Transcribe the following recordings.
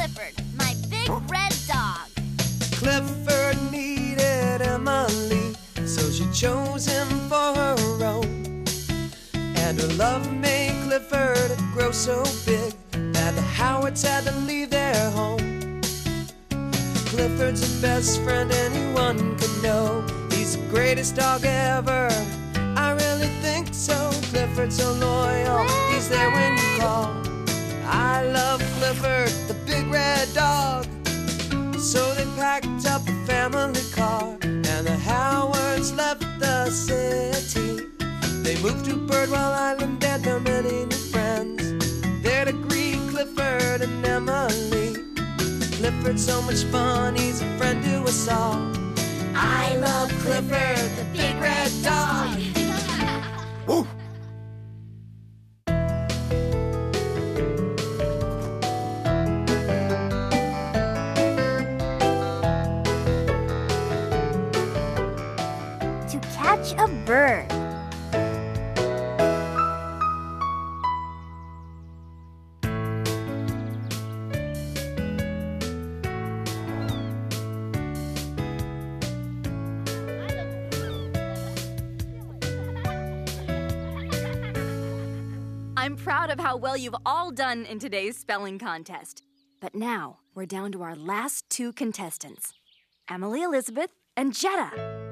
Clifford, my big red dog. Clifford needed Emily, so she chose him for her own. And her love made Clifford grow so big that the Howards had to leave their home. Clifford's the best friend anyone could know. He's the greatest dog ever, I really think so. Clifford's so loyal, he's there when you call. I love Clifford, the big red dog. So they packed up a family car, and the Howards left the city. They moved to Birdwell Island and found many new friends there to greet Clifford and Emily. Clifford's so much fun, he's a friend to us all. I love Clifford, the big red dog. Woo! To catch a bird. I'm proud of how well you've all done in today's spelling contest. But now, we're down to our last two contestants, Emily Elizabeth and Jetta.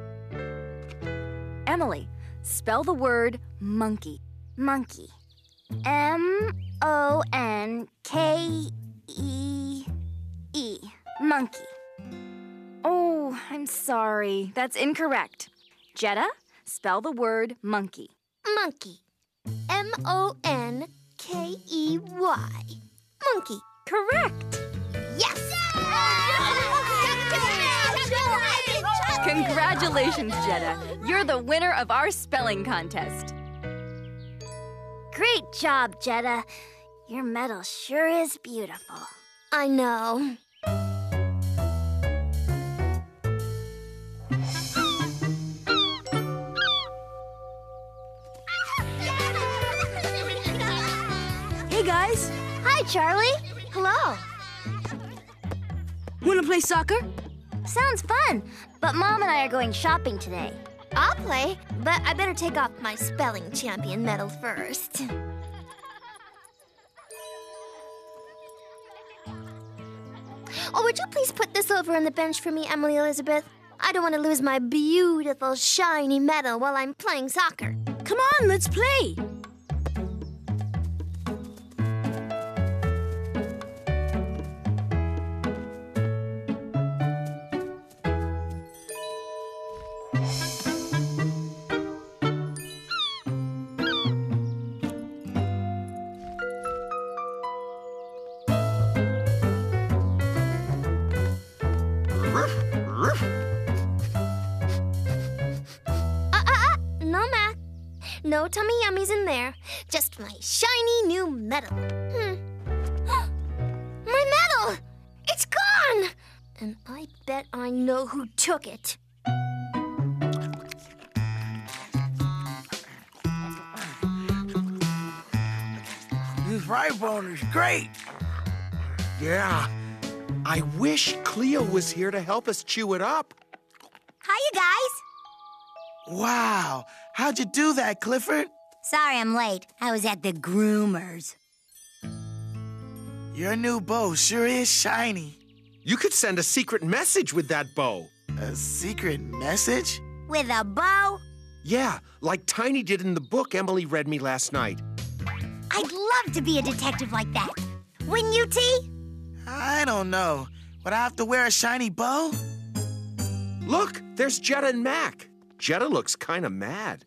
Emily, spell the word monkey. Monkey. M-O-N-K-E-E. Monkey. Oh, I'm sorry. That's incorrect. Jetta, spell the word monkey. Monkey. M-O-N-K-E-Y. Monkey. Correct. Yes! Congratulations, Jetta. You're the winner of our spelling contest. Great job, Jetta. Your medal sure is beautiful. I know. Hey, guys. Hi, Charlie. Hello. Wanna play soccer? Sounds fun, but Mom and I are going shopping today. I'll play, but I better take off my spelling champion medal first. Oh, would you please put this over on the bench for me, Emily Elizabeth? I don't want to lose my beautiful, shiny medal while I'm playing soccer. Come on, let's play. No, Mac. No tummy yummies in there. Just my shiny new medal. My medal! It's gone! And I bet I know who took it. This fry bone is great. Yeah. I wish Cleo was here to help us chew it up. Hi, you guys. Wow. How'd you do that, Clifford? Sorry I'm late. I was at the groomers. Your new bow sure is shiny. You could send a secret message with that bow. A secret message? With a bow? Yeah, like Tiny did in the book Emily read me last night. I'd love to be a detective like that. Wouldn't you, T? I don't know. Would I have to wear a shiny bow? Look, there's Jetta and Mac. Jetta looks kind of mad.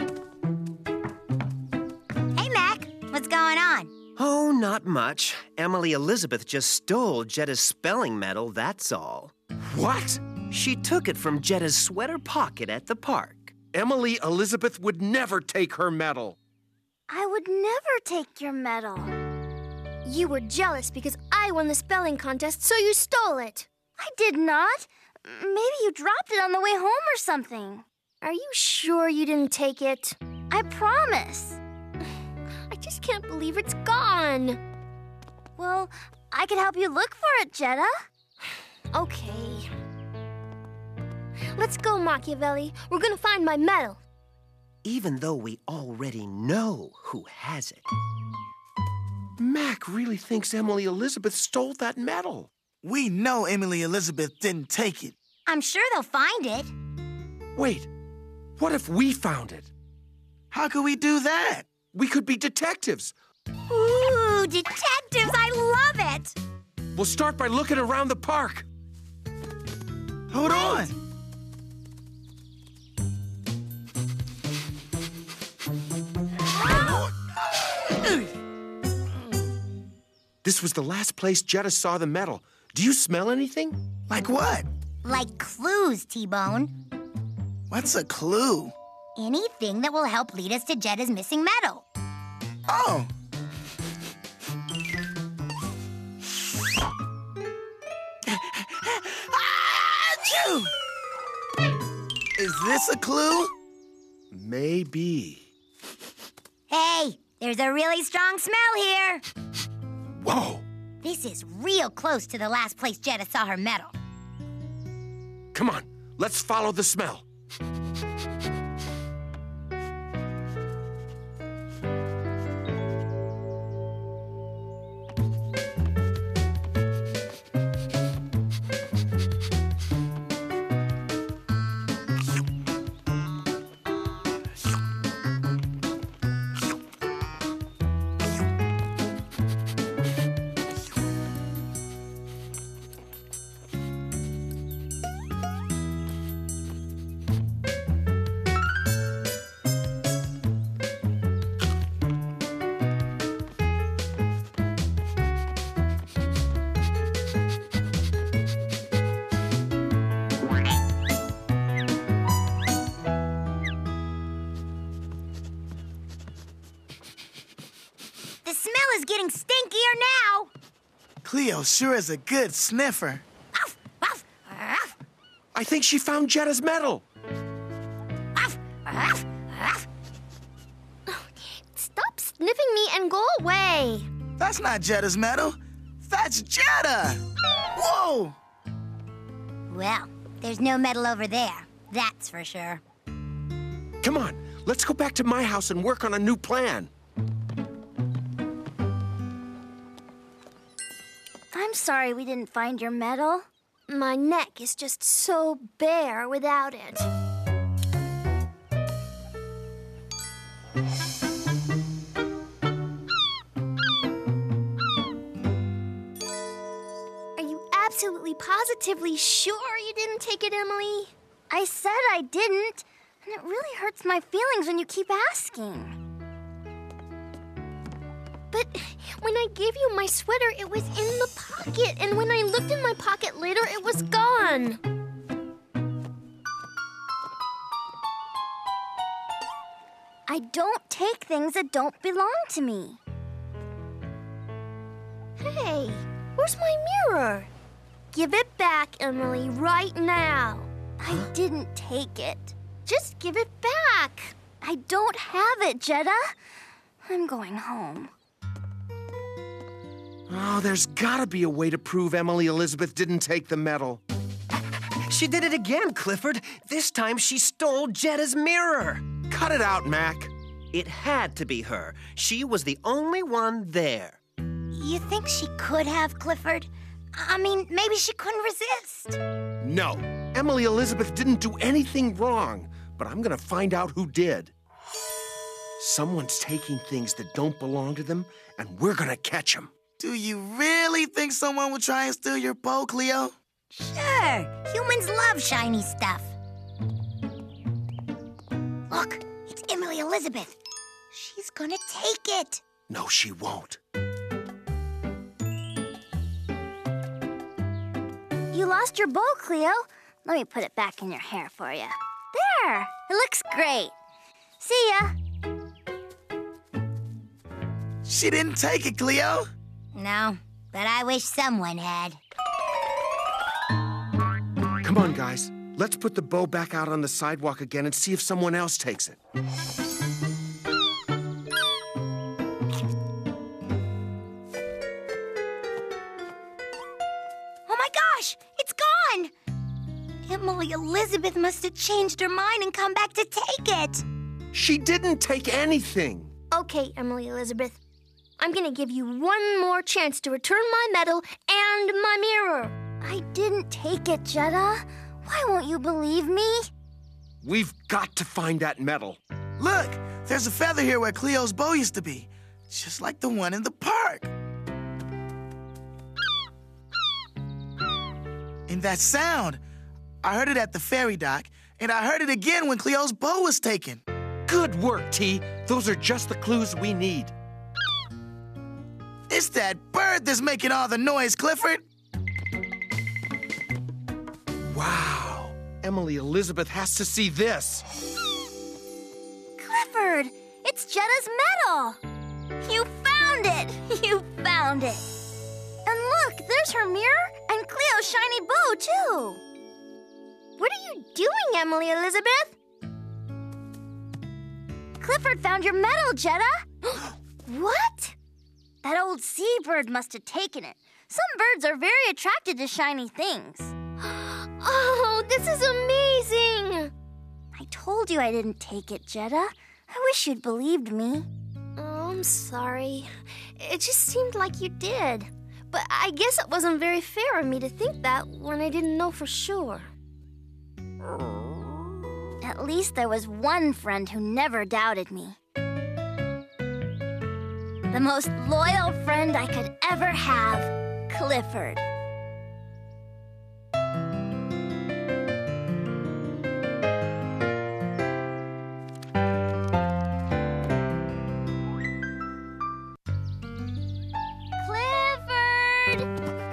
Hey, Mac. What's going on? Oh, not much. Emily Elizabeth just stole Jetta's spelling medal, that's all. What? She took it from Jetta's sweater pocket at the park. Emily Elizabeth would never take her medal. I would never take your medal. You were jealous because I won the spelling contest, so you stole it. I did not. Maybe you dropped it on the way home or something. Are you sure you didn't take it? I promise. I just can't believe it's gone. Well, I could help you look for it, Jetta. Okay. Let's go, Machiavelli. We're gonna find my medal. Even though we already know who has it. Mac really thinks Emily Elizabeth stole that medal. We know Emily Elizabeth didn't take it. I'm sure they'll find it. Wait, what if we found it? How could we do that? We could be detectives. Ooh, detectives, I love it! We'll start by looking around the park. Hold on. This was the last place Jetta saw the medal. Do you smell anything? Like what? Like clues, T-Bone. What's a clue? Anything that will help lead us to Jetta's missing medal. Oh. Achoo! Is this a clue? Maybe. Hey, there's a really strong smell here. Whoa! This is real close to the last place Jetta saw her medal. Come on, let's follow the smell. The smell is getting stinkier now. Cleo sure is a good sniffer. Ruff, ruff, ruff, I think she found Jetta's medal. ruff, ruff, ruff. Stop sniffing me and go away. That's not Jetta's medal. That's Jetta! Whoa! Well, there's no medal over there. That's for sure. Come on, let's go back to my house and work on a new plan. I'm sorry we didn't find your medal. My neck is just so bare without it. Are you absolutely positively sure you didn't take it, Emily? I said I didn't, and it really hurts my feelings when you keep asking. But when I gave you my sweater, it was in the pocket, and when I looked in my pocket later, it was gone. I don't take things that don't belong to me. Hey, where's my mirror? Give it back, Emily, right now. I didn't take it. Just give it back. I don't have it, Jetta. I'm going home. Oh, there's gotta be a way to prove Emily Elizabeth didn't take the medal. She did it again, Clifford. This time she stole Jetta's mirror. Cut it out, Mac. It had to be her. She was the only one there. You think she could have, Clifford? I mean, maybe she couldn't resist. No, Emily Elizabeth didn't do anything wrong, but I'm gonna find out who did. Someone's taking things that don't belong to them, and we're gonna catch them. Do you really think someone would try and steal your bow, Cleo? Sure, humans love shiny stuff. Look, it's Emily Elizabeth. She's gonna take it. No, she won't. You lost your bow, Cleo. Let me put it back in your hair for you. There, it looks great. See ya. She didn't take it, Cleo. No, but I wish someone had. Come on, guys. Let's put the bow back out on the sidewalk again and see if someone else takes it. Emily Elizabeth must have changed her mind and come back to take it. She didn't take anything. Okay, Emily Elizabeth. I'm gonna give you one more chance to return my medal and my mirror. I didn't take it, Jetta. Why won't you believe me? We've got to find that medal. Look, there's a feather here where Cleo's bow used to be. Just like the one in the park. And that sound, I heard it at the ferry dock, and I heard it again when Cleo's bow was taken. Good work, T. Those are just the clues we need. It's that bird that's making all the noise, Clifford. Wow. Emily Elizabeth has to see this. Clifford, it's Jetta's medal. You found it. You found it. And look, there's her mirror and Cleo's shiny bow, too. What are you doing, Emily Elizabeth? Clifford found your medal, Jetta. What? That old seabird must have taken it. Some birds are very attracted to shiny things. Oh, this is amazing! I told you I didn't take it, Jetta. I wish you'd believed me. Oh, I'm sorry. It just seemed like you did. But I guess it wasn't very fair of me to think that when I didn't know for sure. At least there was one friend who never doubted me. The most loyal friend I could ever have, Clifford. Clifford!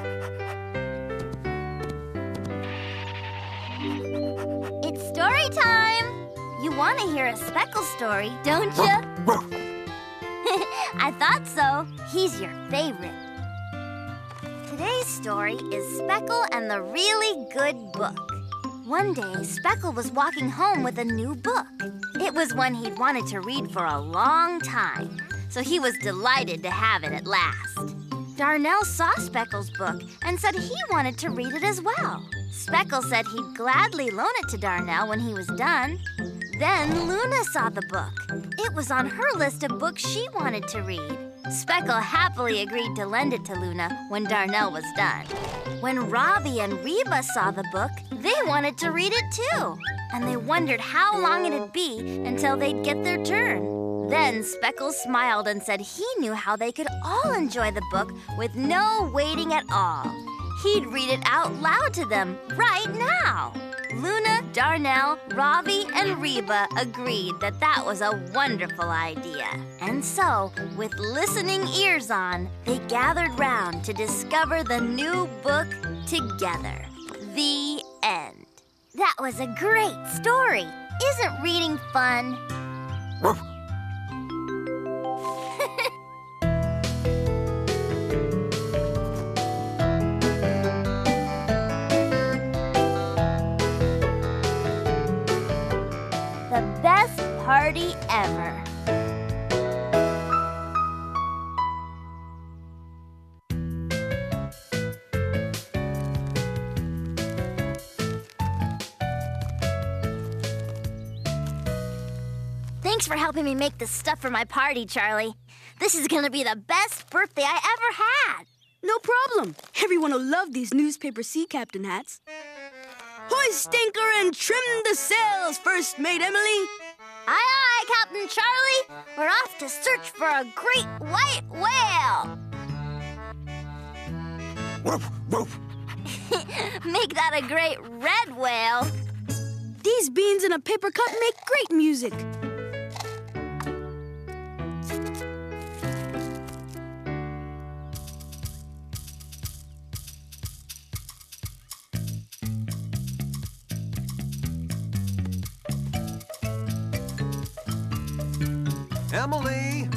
It's story time! You want to hear a Speckle story, don't you? I thought so. He's your favorite. Today's story is Speckle and the Really Good Book. One day, Speckle was walking home with a new book. It was one he'd wanted to read for a long time, so he was delighted to have it at last. Darnell saw Speckle's book and said he wanted to read it as well. Speckle said he'd gladly loan it to Darnell when he was done. Then Luna saw the book. It was on her list of books she wanted to read. Speckle happily agreed to lend it to Luna when Darnell was done. When Robbie and Reba saw the book, they wanted to read it too. And they wondered how long it'd be until they'd get their turn. Then Speckle smiled and said he knew how they could all enjoy the book with no waiting at all. He'd read it out loud to them right now. Luna, Darnell, Robbie, and Reba agreed that that was a wonderful idea. And so, with listening ears on, they gathered round to discover the new book together. The end. That was a great story. Isn't reading fun? The best party ever. Thanks for helping me make this stuff for my party, Charlie. This is gonna be the best birthday I ever had. No problem. Everyone will love these newspaper sea captain hats. Hoist anchor and trim the sails, First Mate Emily. Aye, aye, Captain Charlie. We're off to search for a great white whale. Woof, woof. Make that a great red whale. These beans in a paper cup make great music. Emily!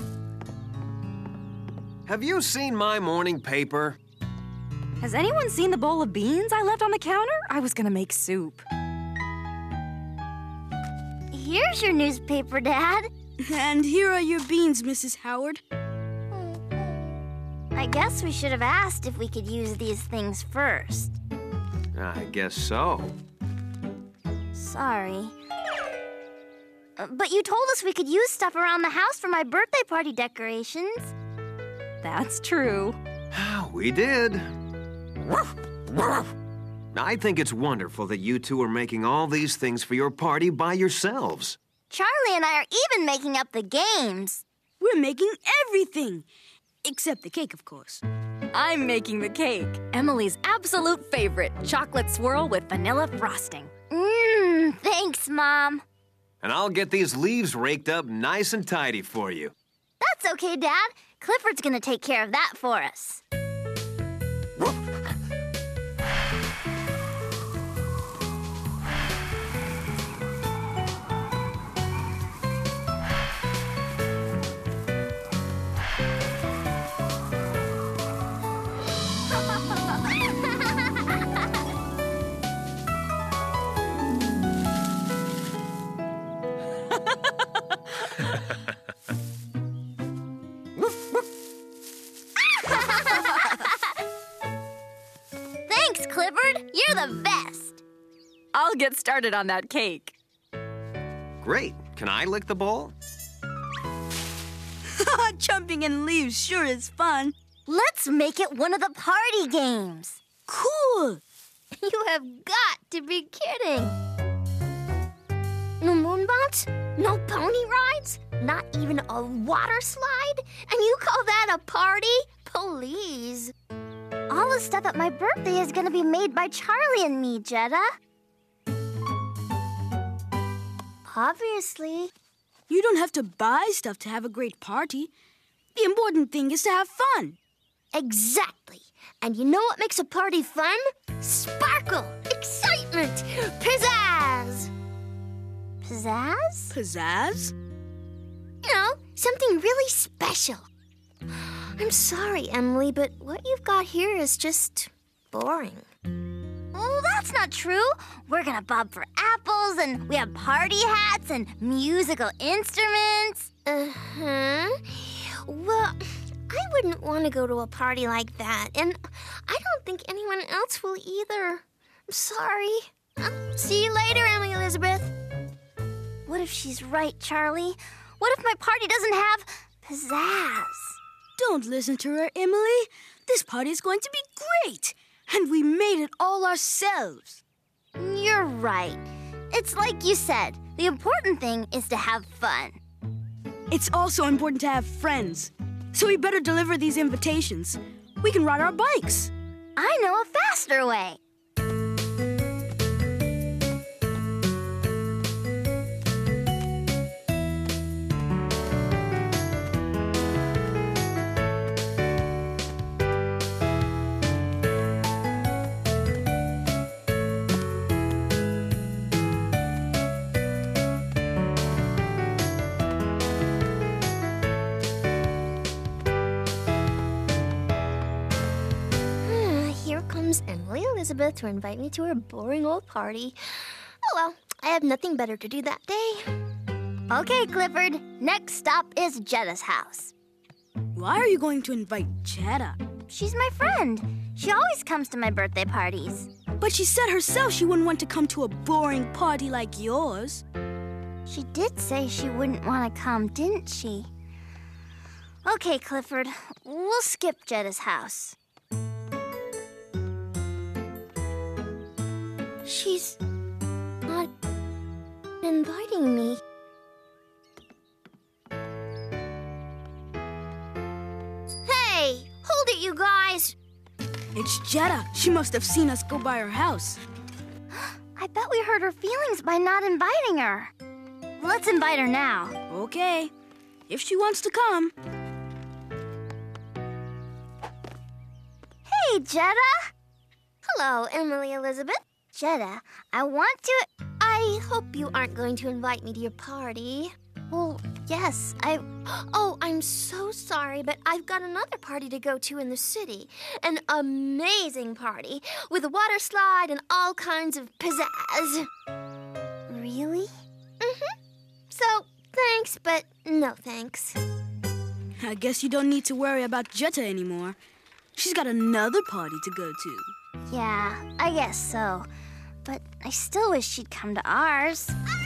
Have you seen my morning paper? Has anyone seen the bowl of beans I left on the counter? I was gonna make soup. Here's your newspaper, Dad. And here are your beans, Mrs. Howard. I guess we should have asked if we could use these things first. I guess so. sorry. But you told us we could use stuff around the house for my birthday party decorations. That's true. We did. I think it's wonderful that you two are making all these things for your party by yourselves. Charlie and I are even making up the games. We're making everything. Except the cake, of course. I'm making the cake. Emily's absolute favorite, chocolate swirl with vanilla frosting. Thanks, Mom. And I'll get these leaves raked up nice and tidy for you. That's okay, Dad. Clifford's gonna take care of that for us. Thanks, Clifford. You're the best. I'll get started on that cake. Great. Can I lick the bowl? Jumping in leaves sure is fun. Let's make it one of the party games. Cool. You have got to be kidding. No moonboats? No pony rides? Not even a water slide? And you call that a party? Please. All the stuff at my birthday is going to be made by Charlie and me, Jetta. Obviously. You don't have to buy stuff to have a great party. The important thing is to have fun. Exactly. And you know what makes a party fun? Sparkle, excitement, pizzazz. Pizzazz? Pizzazz? You know, something really special. I'm sorry, Emily, but what you've got here is just boring. Oh, that's not true. We're gonna bob for apples, and we have party hats and musical instruments. Uh-huh. Well, I wouldn't want to go to a party like that, and I don't think anyone else will either. I'm sorry. See you later, Emily Elizabeth. What if she's right, Charlie? What if my party doesn't have pizzazz? Don't listen to her, Emily. This party is going to be great. And we made it all ourselves. You're right. It's like you said, the important thing is to have fun. It's also important to have friends. So we better deliver these invitations. We can ride our bikes. I know a faster way. Emily Elizabeth to invite me to her boring old party. Oh well, I have nothing better to do that day. Okay, Clifford, next stop is Jetta's house. Why are you going to invite Jetta? She's my friend. She always comes to my birthday parties. But she said herself she wouldn't want to come to a boring party like yours. She did say she wouldn't want to come, didn't she? Okay, Clifford, we'll skip Jetta's house. She's not inviting me. Hey, hold it, you guys. It's Jetta. She must have seen us go by her house. I bet we hurt her feelings by not inviting her. Let's invite her now. Okay, if she wants to come. Hey, Jetta. Hello, Emily Elizabeth. Jetta, I hope you aren't going to invite me to your party. Well, yes, Oh, I'm so sorry, but I've got another party to go to in the city. An amazing party with a water slide and all kinds of pizzazz. Really? Mm-hmm. So, thanks, but no thanks. I guess you don't need to worry about Jetta anymore. She's got another party to go to. Yeah, I guess so. but I still wish she'd come to ours.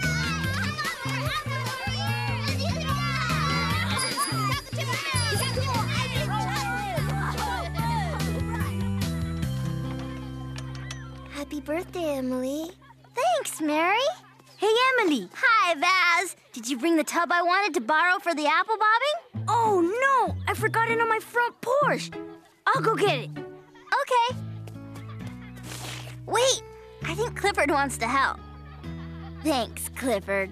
Happy birthday, Emily. Thanks, Mary. Hey, Emily. Hi, Vaz. Did you bring the tub I wanted to borrow for the apple bobbing? Oh, no. I forgot it on my front porch. I'll go get it. Okay. Wait, I think Clifford wants to help. Thanks, Clifford.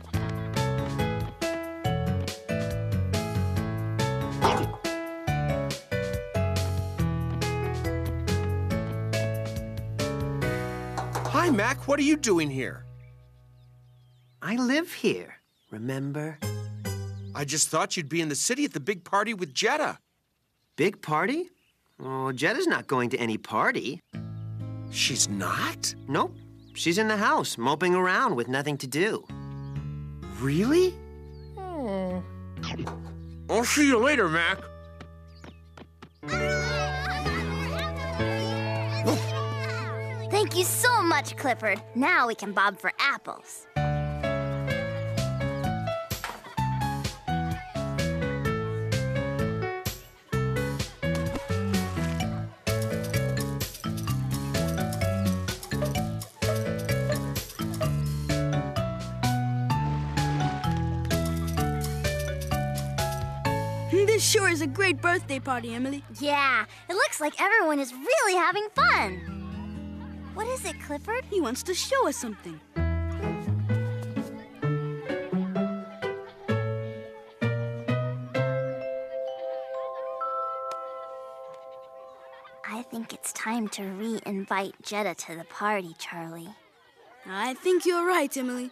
Hi, Mac. What are you doing here? I live here, remember? I just thought you'd be in the city at the big party with Jetta. Big party? Oh, Jetta's not going to any party. She's not? Nope. She's in the house, moping around with nothing to do. Really? I'll see you later, Mac. Thank you so much, Clifford. Now we can bob for apples. This sure is a great birthday party, Emily. Yeah, it looks like everyone is really having fun. What is it, Clifford? He wants to show us something. I think it's time to re-invite Jetta to the party, Charlie. I think you're right, Emily.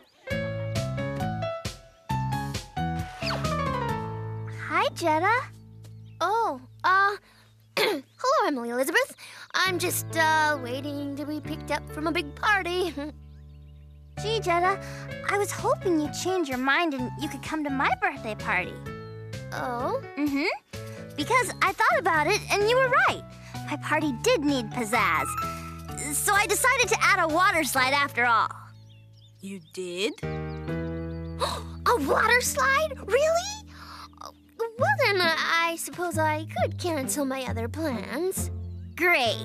Hi, Jetta. Oh, hello, Emily Elizabeth. I'm just, waiting to be picked up from a big party. Gee, Jetta, I was hoping you'd change your mind and you could come to my birthday party. Oh? Mm-hmm. Because I thought about it and you were right. My party did need pizzazz. So I decided to add a water slide after all. You did? A water slide? Really? Well, then, I suppose I could cancel my other plans. Great.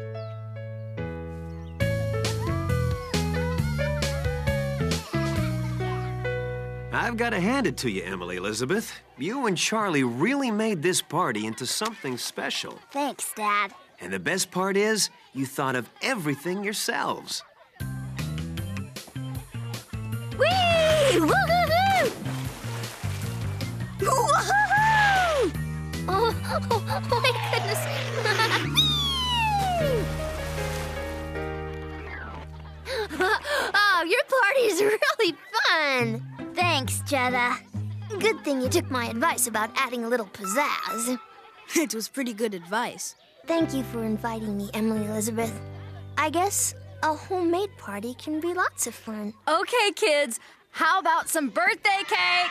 I've got to hand it to you, Emily Elizabeth. You and Charlie really made this party into something special. Thanks, Dad. And the best part is, you thought of everything yourselves. Whee! Woo-hoo-hoo! Woo-hoo-hoo! Oh, my goodness. Oh, your party's really fun. Thanks, Jetta. Good thing you took my advice about adding a little pizzazz. It was pretty good advice. Thank you for inviting me, Emily Elizabeth. I guess a homemade party can be lots of fun. Okay, kids, how about some birthday cake?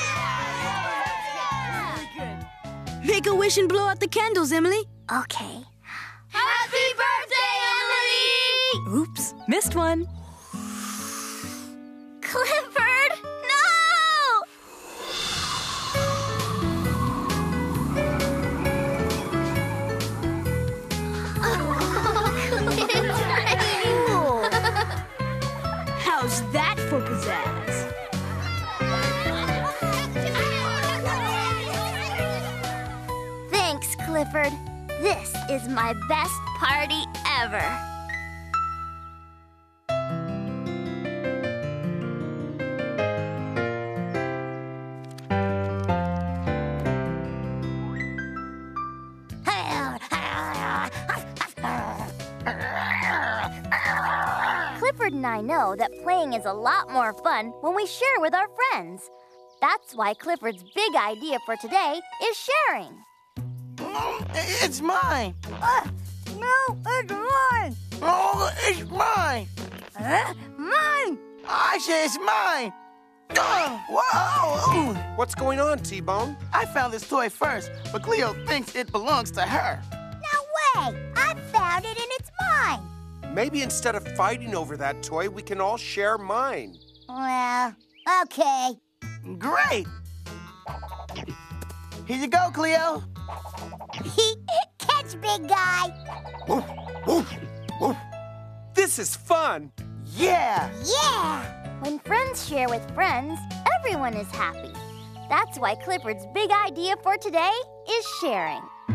Make a wish and blow out the candles, Emily. Okay. Happy birthday, Emily! Oops, missed one. Clifford, no! How's that for pizzazz? Thanks, Clifford. This is my best party ever. Clifford and I know that playing is a lot more fun when we share with our friends. That's why Clifford's big idea for today is sharing. It's mine. No, it's mine. Oh, it's mine. Mine. I say it's mine. Oh, whoa! What's going on, T-Bone? I found this toy first, but Cleo thinks it belongs to her. No way! I found it and it's mine. Maybe instead of fighting over that toy, we can all share mine. Well, okay. Great! Here you go, Cleo. Catch, big guy. Woof, woof, woof. This is fun. Yeah! Yeah! When friends share with friends, everyone is happy. That's why Clifford's big idea for today is sharing.